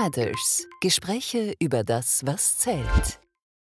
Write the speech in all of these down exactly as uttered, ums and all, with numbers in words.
Matters. Gespräche über das, was zählt.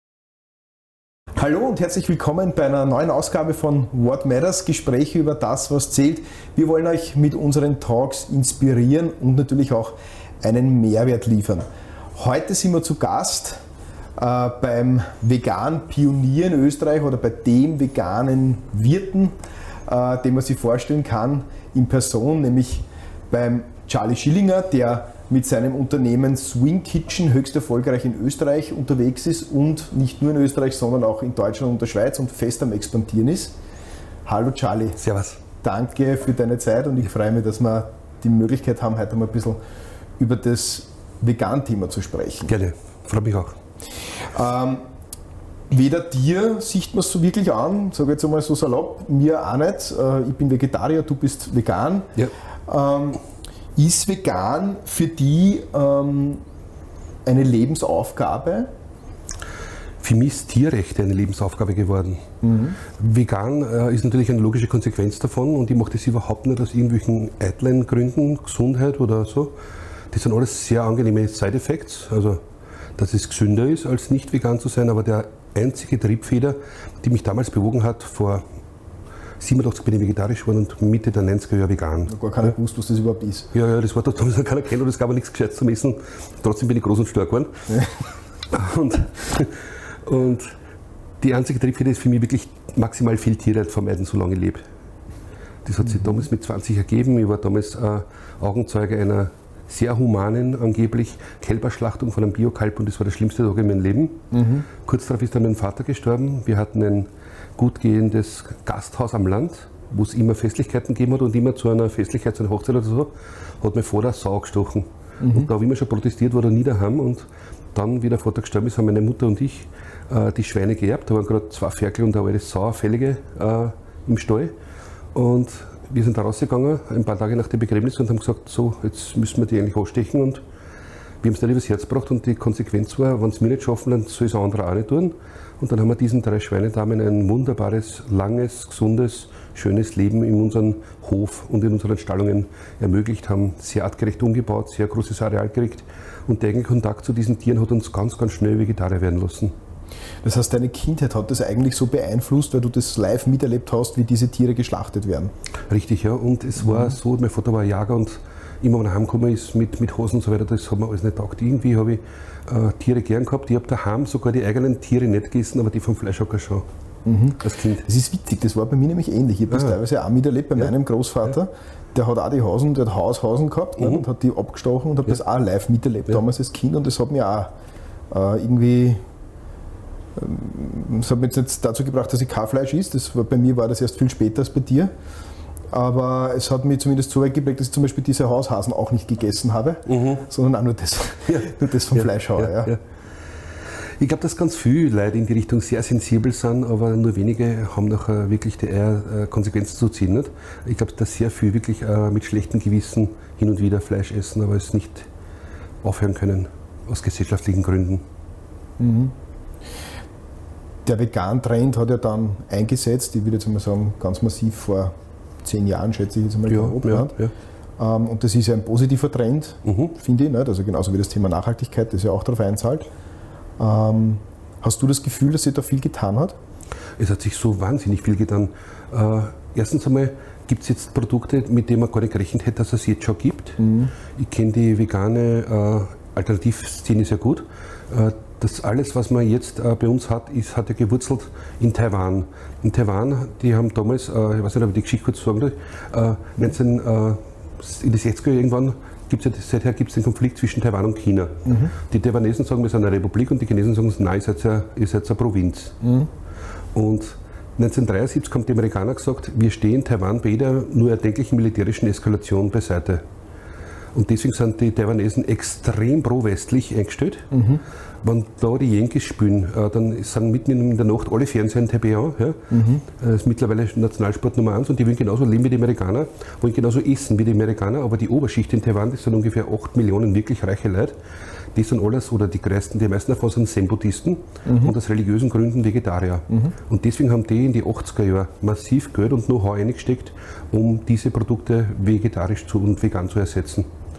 Hallo und herzlich willkommen bei einer neuen Ausgabe von What Matters, Gespräche über das, was zählt. Wir wollen euch mit unseren Talks inspirieren und natürlich auch einen Mehrwert liefern. Heute sind wir zu Gast äh, beim veganen Pionier in Österreich oder bei dem veganen Wirten, äh, den man sich vorstellen kann in Person, nämlich beim Charlie Schillinger, der mit seinem Unternehmen Swing Kitchen höchst erfolgreich in Österreich unterwegs ist und nicht nur in Österreich, sondern auch in Deutschland und der Schweiz und fest am Expandieren ist. Hallo Charlie. Servus. Danke für deine Zeit und ich freue mich, dass wir die Möglichkeit haben, heute mal ein bisschen über das Vegan-Thema zu sprechen. Gerne, freue mich auch. Ähm, weder dir sieht man es so wirklich an, sage jetzt einmal so salopp, mir auch nicht. Äh, ich bin Vegetarier, du bist vegan. Ja. Ähm, Ist vegan für die ähm, eine Lebensaufgabe? Für mich ist Tierrechte eine Lebensaufgabe geworden. Mhm. Vegan äh, ist natürlich eine logische Konsequenz davon und ich mache das überhaupt nicht aus irgendwelchen eitlen Gründen, Gesundheit oder so. Das sind alles sehr angenehme Side-Effects, also dass es gesünder ist, als nicht vegan zu sein, aber der einzige Triebfeder, die mich damals bewogen hat, vor siebenundachtzig bin ich vegetarisch geworden und Mitte der neunziger Jahre vegan. Ich habe gar keiner ja. gewusst, was das überhaupt ist. Ja, ja, das war damals noch keiner kennt und es gab auch nichts Gescheites zum Essen. Trotzdem bin ich groß und stark geworden. Ja. Und, und die einzige Triebfeder ist für mich wirklich maximal viel Tierleid vermeiden, solange ich lebe. Das hat sich mhm. damals mit zwanzig ergeben. Ich war damals äh, Augenzeuge einer sehr humanen, angeblich Kälberschlachtung von einem Biokalb und das war der schlimmste Tag in meinem Leben. Mhm. Kurz darauf ist dann mein Vater gestorben. Wir hatten ein gut gehendes Gasthaus am Land, wo es immer Festlichkeiten gegeben hat und immer zu einer Festlichkeit, zu einer Hochzeit oder so, hat mein Vater Sau gestochen. Mhm. Und da habe ich immer schon protestiert, war er nie daheim und dann, wie der Vater gestorben ist, haben meine Mutter und ich äh, die Schweine geerbt. Da waren gerade zwei Ferkel und eine alte Sauerfällige äh, im Stall. Und wir sind da rausgegangen, ein paar Tage nach dem Begräbnis und haben gesagt, so, jetzt müssen wir die eigentlich ausstechen und wir haben es dann übers Herz gebracht und die Konsequenz war, wenn es wir nicht schaffen, dann soll es ein anderer auch nicht tun. Und dann haben wir diesen drei Schweinedamen ein wunderbares, langes, gesundes, schönes Leben in unserem Hof und in unseren Stallungen ermöglicht, haben sehr artgerecht umgebaut, sehr großes Areal gekriegt und der eigene Kontakt zu diesen Tieren hat uns ganz, ganz schnell Vegetarier werden lassen. Das heißt, deine Kindheit hat das eigentlich so beeinflusst, weil du das live miterlebt hast, wie diese Tiere geschlachtet werden? Richtig, ja. Und es mhm. war so, mein Vater war Jäger und immer wenn er heimgekommen ist mit, mit Hosen und so weiter, das hat mir alles nicht taugt. Irgendwie habe ich äh, Tiere gern gehabt. Ich habe daheim sogar die eigenen Tiere nicht gegessen, aber die vom Fleischhocker schon. Mhm. Als Kind. Das ist witzig, das war bei mir nämlich ähnlich. Ich habe das ah. teilweise auch miterlebt bei ja. meinem Großvater. Ja. Der hat auch die Hasen, der hat Haushausen gehabt mhm. ne, und hat die abgestochen und habe ja. das auch live miterlebt, ja. damals als Kind. Und das hat mir auch äh, irgendwie. Das hat mich jetzt dazu gebracht, dass ich kein Fleisch esse. Das war, bei mir war das erst viel später als bei dir. Aber es hat mich zumindest so weit geprägt, dass ich zum Beispiel diese Haushasen auch nicht gegessen habe, mhm. sondern auch nur das, ja. nur das vom ja. Fleischhauer. Ja. Ja. Ja. Ich glaube, dass ganz viele Leute in die Richtung sehr sensibel sind, aber nur wenige haben nachher wirklich die eher Konsequenzen zu ziehen. Nicht? Ich glaube, dass sehr viele wirklich mit schlechtem Gewissen hin und wieder Fleisch essen, aber es nicht aufhören können, aus gesellschaftlichen Gründen. Mhm. Der Vegan-Trend hat ja dann eingesetzt, ich würde jetzt mal sagen, ganz massiv vor zehn Jahren, schätze ich jetzt mal. Ja, ja, ja. Und das ist ja ein positiver Trend, mhm. finde ich, also genauso wie das Thema Nachhaltigkeit, das ja auch darauf einzahlt. Hast du das Gefühl, dass sich da viel getan hat? Es hat sich so wahnsinnig viel getan. Erstens einmal gibt es jetzt Produkte, mit denen man gar nicht gerechnet hätte, dass es jetzt schon gibt. Mhm. Ich kenne die vegane Alternativszene sehr gut. Das alles, was man jetzt äh, bei uns hat, ist, hat ja gewurzelt in Taiwan. In Taiwan, die haben damals, äh, ich weiß nicht, ob ich die Geschichte kurz sagen will, äh, neunzehn, äh, in den sechziger Jahren irgendwann, gibt's ja, seither gibt es den Konflikt zwischen Taiwan und China. Mhm. Die Taiwanesen sagen, wir sind eine Republik und die Chinesen sagen, nein, ihr seid ja, ihr seid eine Provinz. Mhm. Und neunzehnhundertdreiundsiebzig haben die Amerikaner gesagt, wir stehen Taiwan bei jeder nur erdenklichen militärischen Eskalation beiseite. Und deswegen sind die Taiwanesen extrem pro-westlich eingestellt. Mhm. Wenn da die Yankees spielen, äh, dann sind mitten in der Nacht alle Fernseher in Taiwan. Ja? Mhm. Das ist mittlerweile Nationalsport Nummer eins und die wollen genauso leben wie die Amerikaner, wollen genauso essen wie die Amerikaner, aber die Oberschicht in Taiwan, das sind ungefähr acht Millionen wirklich reiche Leute. Die sind alles, oder die größten, die meisten davon sind Zen-Buddhisten mhm. und aus religiösen Gründen Vegetarier. Mhm. Und deswegen haben die in die achtziger Jahre massiv Geld und Know-how eingesteckt, um diese Produkte vegetarisch zu und vegan zu ersetzen.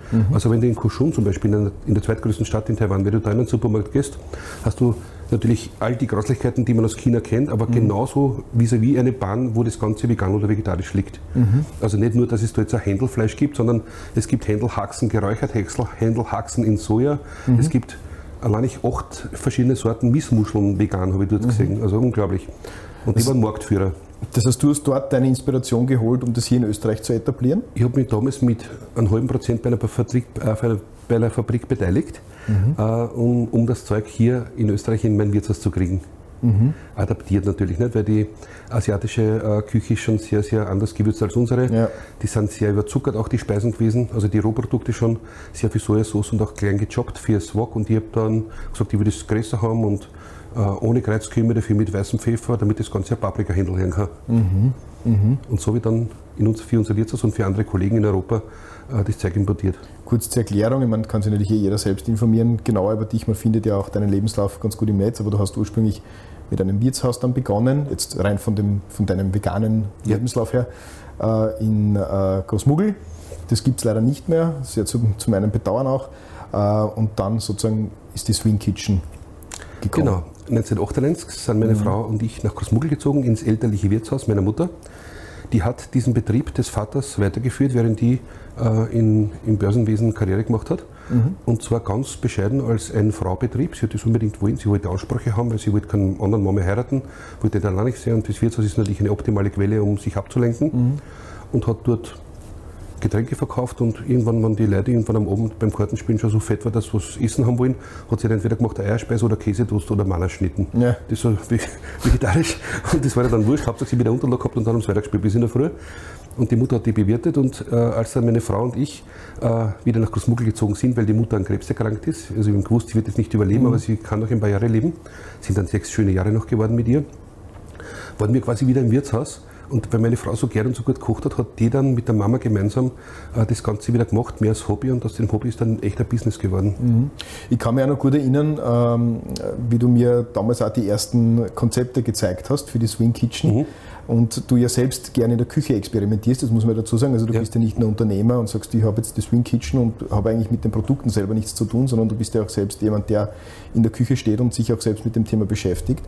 Mhm. Also wenn du in Kaohsiung zum Beispiel, in der, in der zweitgrößten Stadt in Taiwan, wenn du da in den Supermarkt gehst, hast du natürlich all die Grauslichkeiten, die man aus China kennt, aber mhm. genauso vis-à-vis eine Bahn, wo das Ganze vegan oder vegetarisch liegt. Mhm. Also nicht nur, dass es da jetzt ein Händelfleisch gibt, sondern es gibt Händelhaxen geräuchert, Händelhaxen in Soja. Mhm. Es gibt allein nicht acht verschiedene Sorten Missmuscheln vegan, habe ich dort mhm. gesehen. Also unglaublich. Und die das, waren Marktführer. Das heißt, du hast dort deine Inspiration geholt, um das hier in Österreich zu etablieren? Ich habe mich damals mit einem halben Prozent bei einer Fabrik, äh, bei einer Fabrik beteiligt, mhm. äh, um, um das Zeug hier in Österreich in mein Wirtshaus zu kriegen. Mhm. Adaptiert natürlich nicht, weil die asiatische äh, Küche ist schon sehr, sehr anders gewürzt als unsere. Ja. Die sind sehr überzuckert, auch die Speisen gewesen, also die Rohprodukte schon sehr viel Sojasauce und auch klein gechoppt fürs Wok. Und ich habe dann gesagt, ich will das größer haben und äh, ohne Kreuzkümmel, dafür mit weißem Pfeffer, damit das Ganze ein Paprikahändel werden kann. Mhm. Mhm. Und so habe ich dann in uns, für unser Wirtshaus und für andere Kollegen in Europa äh, das Zeug importiert. Kurz zur Erklärung, ich meine, kann sich natürlich jeder selbst informieren, genauer über dich, man findet ja auch deinen Lebenslauf ganz gut im Netz, aber du hast ursprünglich mit einem Wirtshaus dann begonnen, jetzt rein von, dem, von deinem veganen ja. Lebenslauf her, äh, in äh, Großmuggel. Das gibt es leider nicht mehr, sehr zu, zu meinem Bedauern auch. Äh, und dann sozusagen ist die Swing Kitchen gekommen. Genau, neunzehnhundertachtundneunzig sind meine mhm. Frau und ich nach Großmuggel gezogen, ins elterliche Wirtshaus meiner Mutter. Die hat diesen Betrieb des Vaters weitergeführt, während die äh, in, im Börsenwesen Karriere gemacht hat. Mhm. Und zwar ganz bescheiden als ein Fraubetrieb. Sie hat das unbedingt wollen, sie wollte Ansprüche haben, weil sie wollte keinen anderen Mann mehr heiraten, wollte den allein nicht sehen. Und das Wirtshaus ist natürlich eine optimale Quelle, um sich abzulenken. Mhm. Und hat dort Getränke verkauft und irgendwann, wenn die Leute irgendwann am Abend beim Kartenspielen schon so fett war, dass sie was essen haben wollen, hat sie dann entweder gemacht Eierspeise oder Käsetoast oder Mannerschnitten. Ja. Das war vegetarisch und das war ja dann wurscht, hauptsächlich sie wieder Unterlag gehabt und dann haben sie weitergespielt bis in der Früh. Und die Mutter hat die bewirtet und äh, als dann meine Frau und ich äh, wieder nach Großmuggel gezogen sind, weil die Mutter an Krebs erkrankt ist, also ich habe gewusst, sie wird jetzt nicht überleben, mhm. aber sie kann noch ein paar Jahre leben, sind dann sechs schöne Jahre noch geworden mit ihr, waren wir quasi wieder im Wirtshaus. Und weil meine Frau so gern und so gut gekocht hat, hat die dann mit der Mama gemeinsam äh, das Ganze wieder gemacht, mehr als Hobby. Und aus dem Hobby ist dann echt ein Business geworden. Mhm. Ich kann mich auch noch gut erinnern, ähm, wie du mir damals auch die ersten Konzepte gezeigt hast für die Swing Kitchen. Mhm. Und du ja selbst gerne in der Küche experimentierst, das muss man dazu sagen. Also du ja. bist ja nicht nur Unternehmer und sagst, ich habe jetzt die Swing Kitchen und habe eigentlich mit den Produkten selber nichts zu tun, sondern du bist ja auch selbst jemand, der in der Küche steht und sich auch selbst mit dem Thema beschäftigt.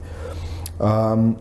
Ähm,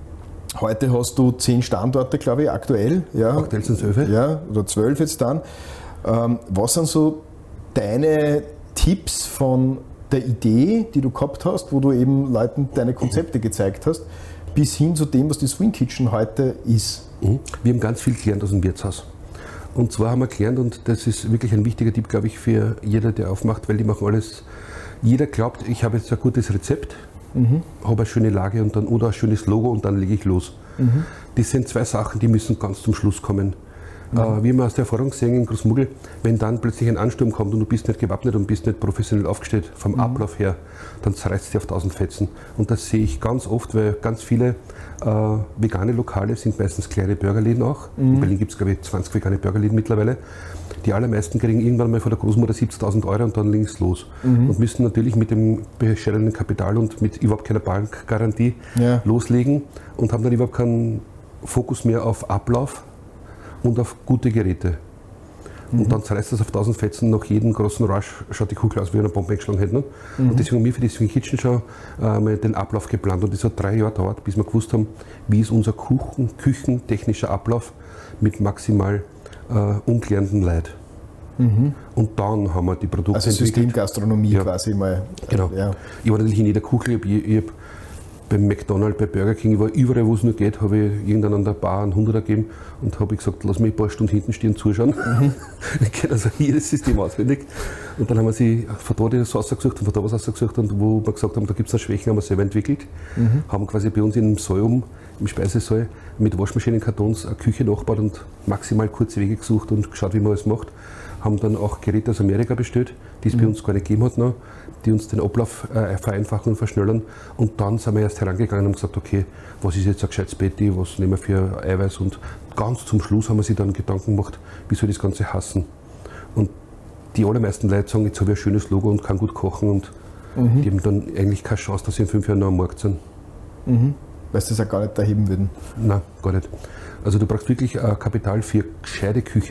Heute hast du zehn Standorte, glaube ich, aktuell. Ja, aktuell sind es elf. Ja, oder zwölf jetzt dann. Ähm, was sind so deine Tipps von der Idee, die du gehabt hast, wo du eben Leuten deine Konzepte gezeigt hast, bis hin zu dem, was die Swing Kitchen heute ist? Wir haben ganz viel gelernt aus dem Wirtshaus. Und zwar haben wir gelernt, und das ist wirklich ein wichtiger Tipp, glaube ich, für jeder, der aufmacht, weil die machen alles. Jeder glaubt, ich habe jetzt ein gutes Rezept. Mhm. Habe eine schöne Lage und dann, oder ein schönes Logo und dann lege ich los. Mhm. Das sind zwei Sachen, die müssen ganz zum Schluss kommen. Mhm. Äh, wie wir aus der Erfahrung sehen in Großmuggel, wenn dann plötzlich ein Ansturm kommt und du bist nicht gewappnet und bist nicht professionell aufgestellt vom mhm. Ablauf her, dann zerreißt es dir auf tausend Fetzen. Und das sehe ich ganz oft, weil ganz viele äh, vegane Lokale sind meistens kleine Burgerläden auch. Mhm. In Berlin gibt es, glaube ich, zwanzig vegane Burgerläden mittlerweile. Die allermeisten kriegen irgendwann mal von der Großmutter siebzigtausend Euro und dann legen es los. Mhm. Und müssen natürlich mit dem bescheidenen Kapital und mit überhaupt keiner Bankgarantie ja. loslegen und haben dann überhaupt keinen Fokus mehr auf Ablauf und auf gute Geräte. Mhm. Und dann zerreißt das auf tausend Fetzen, nach jedem großen Rush schaut die Kugel aus, wie wenn eine Bombe eingeschlagen hätte. Ne? Mhm. Und deswegen haben wir für die Swing Kitchen schon äh, mal den Ablauf geplant. Und das hat drei Jahre gedauert, bis wir gewusst haben, wie ist unser Kuchen, küchentechnischer Ablauf mit maximal Uh, ungelernten Leid. Mhm. Und dann haben wir die Produkte also entwickelt. Also Systemgastronomie ja. quasi mal. Genau. Ja. Ich war natürlich in jeder Küche, ich, ich habe beim McDonald's, bei Burger King, ich war überall, wo es nur geht, habe ich irgendwann an der Bar einen Hunderter gegeben und habe gesagt, lass mich ein paar Stunden hinten stehen und zuschauen. Mhm. Ich kenne also jedes System auswendig. Und dann haben wir sie von da das ausgesucht und von da was ausgesucht und wo wir gesagt haben, da gibt es noch Schwächen, haben wir selber entwickelt. Mhm. Haben quasi bei uns in einem Saal um, im Speisesaal, mit Waschmaschinenkartons eine Küche nachgebaut und maximal kurze Wege gesucht und geschaut, wie man alles macht. Haben dann auch Geräte aus Amerika bestellt, die es mhm. bei uns gar nicht gegeben hat noch, die uns den Ablauf äh, vereinfachen und verschnellern. Und dann sind wir erst herangegangen und haben gesagt, okay, was ist jetzt ein gescheites Patty, was nehmen wir für Eiweiß? Und ganz zum Schluss haben wir sich dann Gedanken gemacht, wie soll das Ganze hassen? Und die allermeisten Leute sagen, jetzt habe ich ein schönes Logo und kann gut kochen und mhm. die haben dann eigentlich keine Chance, dass sie in fünf Jahren noch am Markt sind. Mhm. Weil sie das auch gar nicht erheben würden? Nein, gar nicht. Also du brauchst wirklich äh, Kapital für gescheite Küche.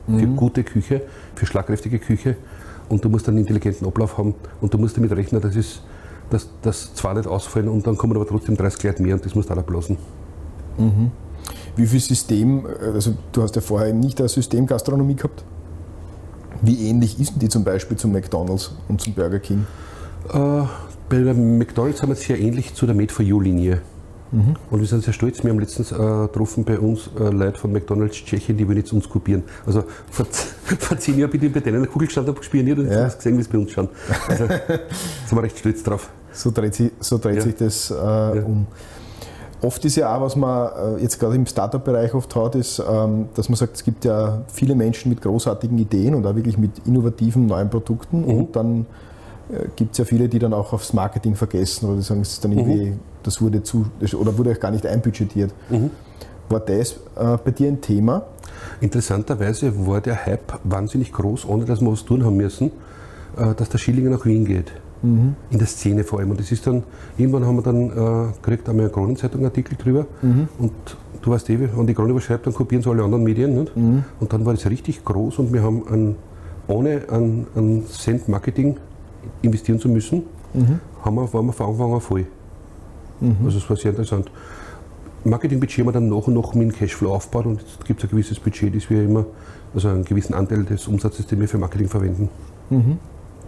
für gute Küche, für schlagkräftige Küche. Und du musst einen intelligenten Ablauf haben und du musst damit rechnen, dass es dass das zwar nicht ausfallen und dann kommen aber trotzdem dreißig Leute mehr und das musst du auch ablassen. Mhm. Wie viel System, also du hast ja vorher nicht eine Systemgastronomie gehabt. Wie ähnlich ist denn die zum Beispiel zum McDonald's und zum Burger King? Äh, bei der McDonald's haben wir sehr ähnlich zu der Made for You-Linie. Mhm. Und wir sind sehr stolz. Wir haben letztens äh, getroffen bei uns äh, Leute von McDonald's Tschechien, die wollen jetzt uns kopieren. Also vor, vor zehn Jahren bin ich bei denen in der Kugel gestanden, habe gespioniert und ja. hast gesehen, wie es bei uns schauen. Also sind wir recht stolz drauf. So dreht sich, so dreht ja. sich das äh, ja. um. Oft ist ja auch, was man äh, jetzt gerade im Startup-Bereich oft hat, ist, ähm, dass man sagt, es gibt ja viele Menschen mit großartigen Ideen und auch wirklich mit innovativen neuen Produkten mhm. und dann äh, gibt es ja viele, die dann auch aufs Marketing vergessen oder die sagen, es ist dann irgendwie, mhm. das wurde zu, das, oder wurde auch gar nicht einbudgetiert. Mhm. War das äh, bei dir ein Thema? Interessanterweise war der Hype wahnsinnig groß, ohne dass wir was tun haben müssen, äh, dass der Schillinger nach Wien geht. Mhm. In der Szene vor allem. Und das ist dann, irgendwann haben wir dann äh, gekriegt, einmal eine Kronenzeitung Artikel drüber. Mhm. Und du weißt eh, wenn die Krone was schreibt, dann kopieren sie alle anderen Medien. Nicht? Mhm. Und dann war das richtig groß und wir haben an, ohne an, an Cent Marketing investieren zu müssen, mhm. haben wir, waren wir von Anfang an voll. Mhm. Also es war sehr interessant. Marketingbudget haben wir dann nach und nach mit dem Cashflow aufgebaut und jetzt gibt es ein gewisses Budget, das wir immer, also einen gewissen Anteil des Umsatzes, den wir für Marketing verwenden. Mhm.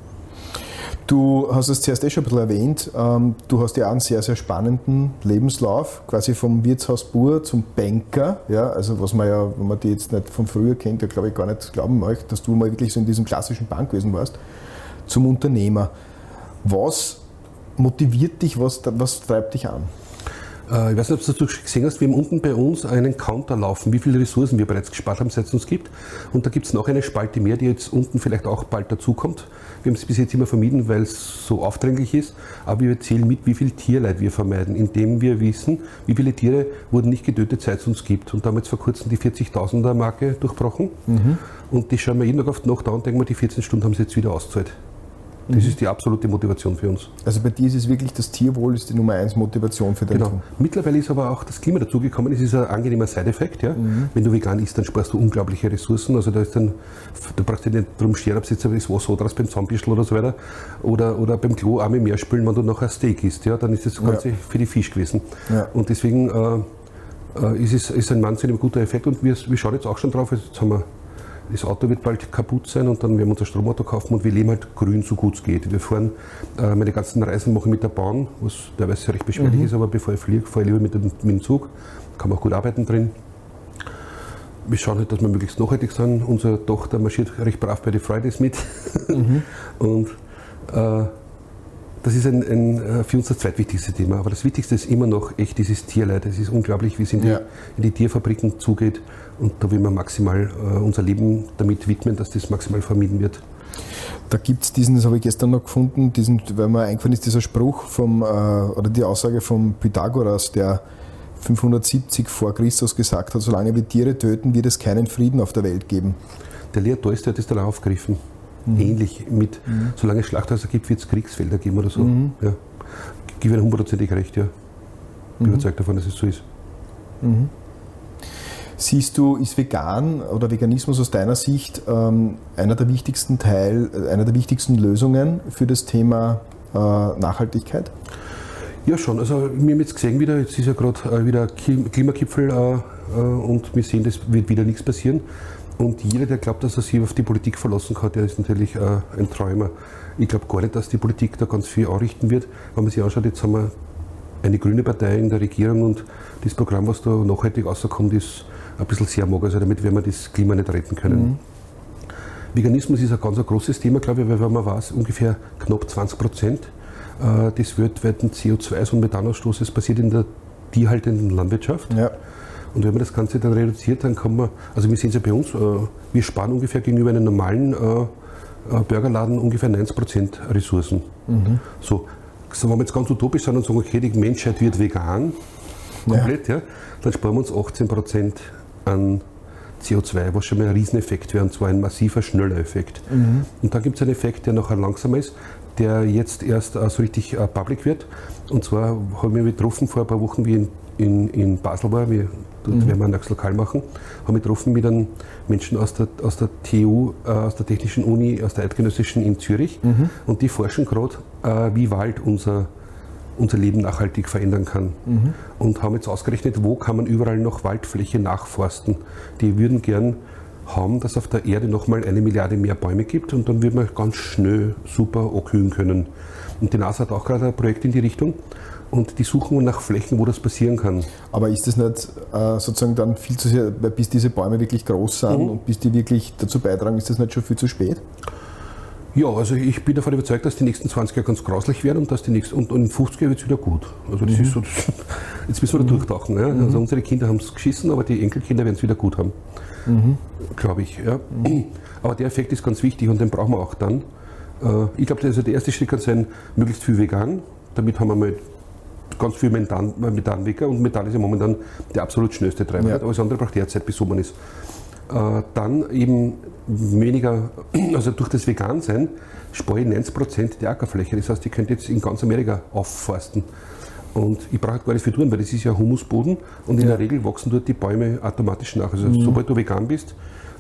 Du hast es zuerst eh schon ein bisschen erwähnt, ähm, du hast ja auch einen sehr, sehr spannenden Lebenslauf, quasi vom Wirtshausbauer zum Banker, ja, also was man ja, wenn man die jetzt nicht von früher kennt, ja glaube ich gar nicht glauben möchte, dass du mal wirklich so in diesem klassischen Bankwesen warst, zum Unternehmer. Was motiviert dich, was, was treibt dich an? Ich weiß nicht, ob du das gesehen hast, wir haben unten bei uns einen Counter laufen, wie viele Ressourcen wir bereits gespart haben, seit es uns gibt. Und da gibt es noch eine Spalte mehr, die jetzt unten vielleicht auch bald dazukommt. Wir haben es bis jetzt immer vermieden, weil es so aufdringlich ist. Aber wir zählen mit, wie viel Tierleid wir vermeiden, indem wir wissen, wie viele Tiere wurden nicht getötet, seit es uns gibt. Und da haben wir jetzt vor kurzem die vierzigtausender Marke durchbrochen. Mhm. Und die schauen wir jeden Tag auf die Nacht an und denken wir, die vierzehn Stunden haben sie jetzt wieder ausgezahlt. Das ist die absolute Motivation für uns. Also bei dir ist es wirklich, das Tierwohl ist die Nummer eins Motivation für dein Genau. Team. Mittlerweile ist aber auch das Klima dazugekommen. Es ist ein angenehmer Side-Effekt. Ja? Mhm. Wenn du vegan isst, dann sparst du unglaubliche Ressourcen. Also da ist dann, du brauchst dich nicht drum scheren, ob jetzt das Wasser draus beim Zahnbüschel oder so weiter. Oder, oder beim Klo auch mit mehr spülen, wenn du nachher Steak isst. Ja? Dann ist das Ganze ja. für die Fisch gewesen. Ja. Und deswegen äh, ist es ist ein wahnsinnig guter Effekt. Und wir, wir schauen jetzt auch schon drauf. Also jetzt haben wir Das Auto wird bald kaputt sein und dann werden wir unser Stromauto kaufen und wir leben halt grün, so gut es geht. Wir fahren, äh, meine ganzen Reisen mache ich mit der Bahn, was teilweise recht beschwerlich mhm. ist, aber bevor ich fliege, fahre ich lieber mit dem, mit dem Zug. Kann man auch gut arbeiten drin. Wir schauen halt, dass wir möglichst nachhaltig sind. Unsere Tochter marschiert recht brav bei den Fridays mit. Mhm. Und äh, das ist ein, ein, für uns das zweitwichtigste Thema. Aber das Wichtigste ist immer noch echt dieses Tierleid. Es ist unglaublich, wie es in die, ja. in die Tierfabriken zugeht. Und da will man maximal äh, unser Leben damit widmen, dass das maximal vermieden wird. Da gibt es diesen, das habe ich gestern noch gefunden, diesen, weil mir eingefallen ist, dieser Spruch vom, äh, oder die Aussage von Pythagoras, der fünfhundertsiebzig vor Christus gesagt hat, solange wir Tiere töten, wird es keinen Frieden auf der Welt geben. Der Leo Tolstoi hat das dann auch aufgegriffen. Mhm. Ähnlich mit, mhm. solange es Schlachthäuser gibt, wird es Kriegsfelder geben oder so. Mhm. Ja. Ich gebe Ihnen hundertprozentig recht, ja. Ich bin mhm. überzeugt davon, dass es so ist. Mhm. Siehst du, ist vegan oder Veganismus aus deiner Sicht ähm, einer der wichtigsten Teil, einer der wichtigsten Lösungen für das Thema äh, Nachhaltigkeit? Ja schon, also wir haben jetzt gesehen wieder, jetzt ist ja gerade äh, wieder Klimagipfel äh, äh, und wir sehen, es wird wieder nichts passieren. Und jeder, der glaubt, dass er sich auf die Politik verlassen kann, der ist natürlich äh, ein Träumer. Ich glaube gar nicht, dass die Politik da ganz viel anrichten wird. Wenn man sich anschaut, jetzt haben wir eine grüne Partei in der Regierung und das Programm, was da nachhaltig rauskommt, ist ein bisschen sehr mager, also damit werden wir das Klima nicht retten können. Mhm. Veganismus ist ein ganz ein großes Thema, glaube ich, weil wenn man weiß, ungefähr knapp zwanzig Prozent äh, des weltweiten C O zwei und Methanausstoßes passiert in der tierhaltenden Landwirtschaft. Ja. Und wenn man das Ganze dann reduziert, dann kann man, also wir sehen es ja bei uns, äh, wir sparen ungefähr gegenüber einem normalen äh, Burgerladen ungefähr neunzig Prozent Ressourcen. Mhm. So, so, wenn wir jetzt ganz utopisch sind und sagen, okay, die Menschheit wird vegan, komplett, ja. Ja, dann sparen wir uns achtzehn Prozent an C O zwei, was schon mal ein Rieseneffekt wäre, und zwar ein massiver, schneller Effekt. Mhm. Und dann gibt es einen Effekt, der nachher langsamer ist, der jetzt erst uh, so richtig uh, public wird. Und zwar haben wir getroffen vor ein paar Wochen, wie in in, in Basel war, wir, dort mhm. werden wir ein neues Lokal machen, haben wir getroffen mit einem Menschen aus der, aus der T U, äh, aus der Technischen Uni, aus der Eidgenössischen in Zürich. Mhm. Und die forschen gerade, äh, wie Wald unser, unser Leben nachhaltig verändern kann. Mhm. Und haben jetzt ausgerechnet, wo kann man überall noch Waldfläche nachforsten. Die würden gern haben, dass auf der Erde nochmal eine Milliarde mehr Bäume gibt und dann wird man ganz schnell super ankühlen können. Und die NASA hat auch gerade ein Projekt in die Richtung. Und die suchen nach Flächen, wo das passieren kann. Aber ist das nicht äh, sozusagen dann viel zu sehr, bis diese Bäume wirklich groß sind mhm. und bis die wirklich dazu beitragen, ist das nicht schon viel zu spät? Ja, also ich bin davon überzeugt, dass die nächsten zwanzig Jahre ganz grauslich werden und dass die nächsten, und, und in fünfzig Jahren wird es wieder gut. Also das mhm. ist so, das, jetzt müssen wir da durchtauchen. Ja? Mhm. Also unsere Kinder haben es geschissen, aber die Enkelkinder werden es wieder gut haben. Mhm. Glaube ich. Ja. Mhm. Aber der Effekt ist ganz wichtig und den brauchen wir auch dann. Äh, ich glaube, also der erste Schritt kann sein, möglichst viel vegan. Damit haben wir mal ganz viel Methan, Methanwecker und Methan ist ja momentan der absolut schnellste Treiber. Ja. Alles andere braucht derzeit, bis Sommer ist. Äh, dann eben weniger, also durch das Vegan-Sein spare ich neunzig Prozent der Ackerfläche. Das heißt, ich könnte jetzt in ganz Amerika aufforsten. Und ich brauche gar nicht viel tun, weil das ist ja Humusboden und in ja. der Regel wachsen dort die Bäume automatisch nach. Also mhm. sobald du vegan bist,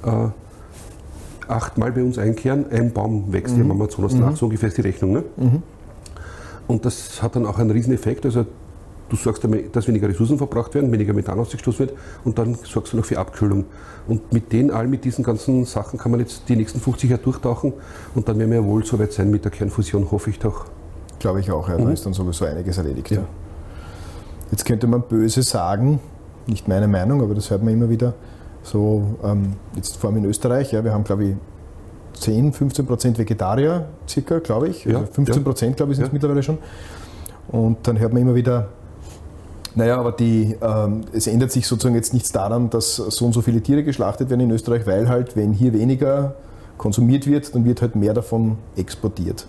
äh, achtmal bei uns einkehren, ein Baum wächst mhm. im Amazonas mhm. nach, so ungefähr ist die Rechnung. Ne? Mhm. Und das hat dann auch einen riesen Effekt. Also du sorgst damit, dass weniger Ressourcen verbraucht werden, weniger Methan ausgestoßen wird und dann sorgst du noch für Abkühlung. Und mit den, all mit diesen ganzen Sachen kann man jetzt die nächsten fünfzig Jahre durchtauchen und dann werden wir ja wohl so weit sein mit der Kernfusion, hoffe ich doch. Glaube ich auch, ja, da mhm. ist dann sowieso einiges erledigt. Ja. Ja. Jetzt könnte man böse sagen, nicht meine Meinung, aber das hört man immer wieder, so ähm, jetzt vor allem in Österreich, ja, wir haben glaube ich zehn, fünfzehn Prozent Vegetarier, circa, glaube ich. Also ja, fünfzehn Prozent, glaube ich, sind es ja. mittlerweile schon. Und dann hört man immer wieder, naja, aber die, ähm, es ändert sich sozusagen jetzt nichts daran, dass so und so viele Tiere geschlachtet werden in Österreich, weil halt, wenn hier weniger konsumiert wird, dann wird halt mehr davon exportiert.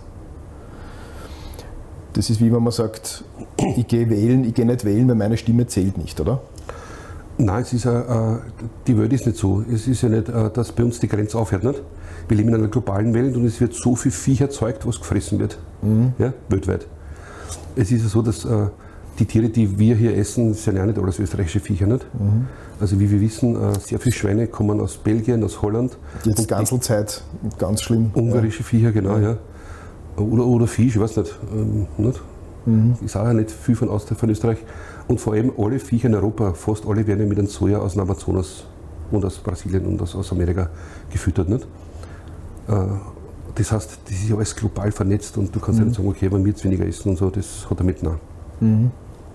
Das ist wie wenn man sagt, ich gehe wählen, ich gehe nicht wählen, weil meine Stimme zählt nicht, oder? Nein, es ist, äh, die Welt ist nicht so. Es ist ja nicht, äh, dass bei uns die Grenze aufhört. Nicht? Wir leben in einer globalen Welt und es wird so viel Viech erzeugt, was gefressen wird. Mhm. Ja, weltweit. Es ist ja so, dass äh, die Tiere, die wir hier essen, sind ja nicht alles österreichische Viecher. Nicht? Mhm. Also wie wir wissen, äh, sehr viele Schweine kommen aus Belgien, aus Holland. Jetzt Ganzelzeit, ganz schlimm. Ungarische ja. Viecher, genau. Ja. Ja. Oder, oder Fisch, ich weiß nicht. Ähm, nicht? Mhm. Ich sage ja nicht viel von, aus, von Österreich. Und vor allem alle Viecher in Europa, fast alle werden mit einem Soja aus dem Amazonas und aus Brasilien und aus, aus Amerika gefüttert. Nicht? Äh, das heißt, das ist ja alles global vernetzt und du kannst mhm. ja nicht sagen, okay, wenn wir jetzt weniger essen und so, das hat damit nein. Mhm.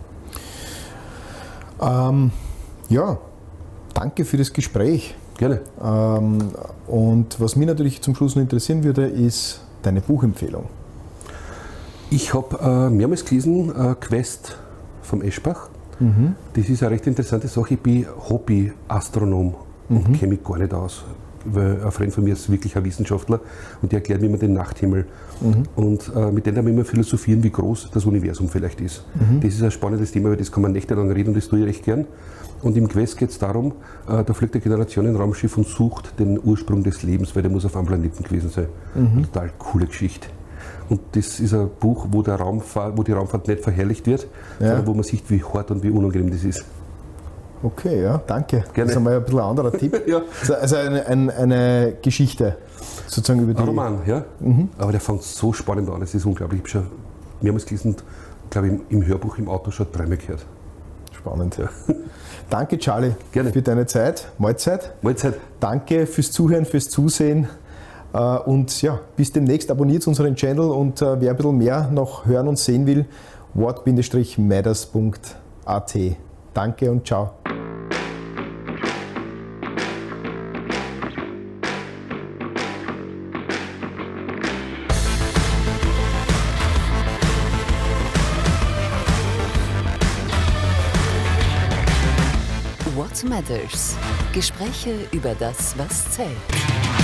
Ähm, ja, danke für das Gespräch. Gerne. Ähm, und was mich natürlich zum Schluss noch interessieren würde, ist deine Buchempfehlung. Ich habe äh, mehrmals gelesen, äh, Quest vom Eschbach. Mhm. Das ist eine recht interessante Sache. Ich bin Hobby-Astronom und mhm. kenne mich gar nicht aus. Weil ein Freund von mir ist wirklich ein Wissenschaftler und der erklärt mir immer den Nachthimmel. Mhm. Und äh, mit denen haben wir immer philosophieren, wie groß das Universum vielleicht ist. Mhm. Das ist ein spannendes Thema, weil das kann man nächtelang reden und das tue ich recht gern. Und im Quest geht es darum, äh, da fliegt eine Generationenraumschiff und sucht den Ursprung des Lebens, weil der muss auf einem Planeten gewesen sein. Mhm. Total coole Geschichte. Und das ist ein Buch, wo, der Raumfahrt, wo die Raumfahrt nicht verherrlicht wird, ja. sondern wo man sieht, wie hart und wie unangenehm das ist. Okay, ja, danke. Gerne. Das ist einmal ein bisschen ein anderer Tipp. Ja. Also eine, eine, eine Geschichte, sozusagen über die... Ein Roman, ja. Mhm. Aber der fängt so spannend an, es ist unglaublich. Ich habe schon mehrmals gelesen und, glaube ich, im Hörbuch im Auto schon dreimal gehört. Spannend. Ja. Danke, Charlie, Gerne. für deine Zeit. Mahlzeit. Mahlzeit. Danke fürs Zuhören, fürs Zusehen. Und ja, bis demnächst abonniert unseren Channel und wer ein bisschen mehr noch hören und sehen will, what matters punkt a t. Danke und ciao. What Matters? Gespräche über das, was zählt.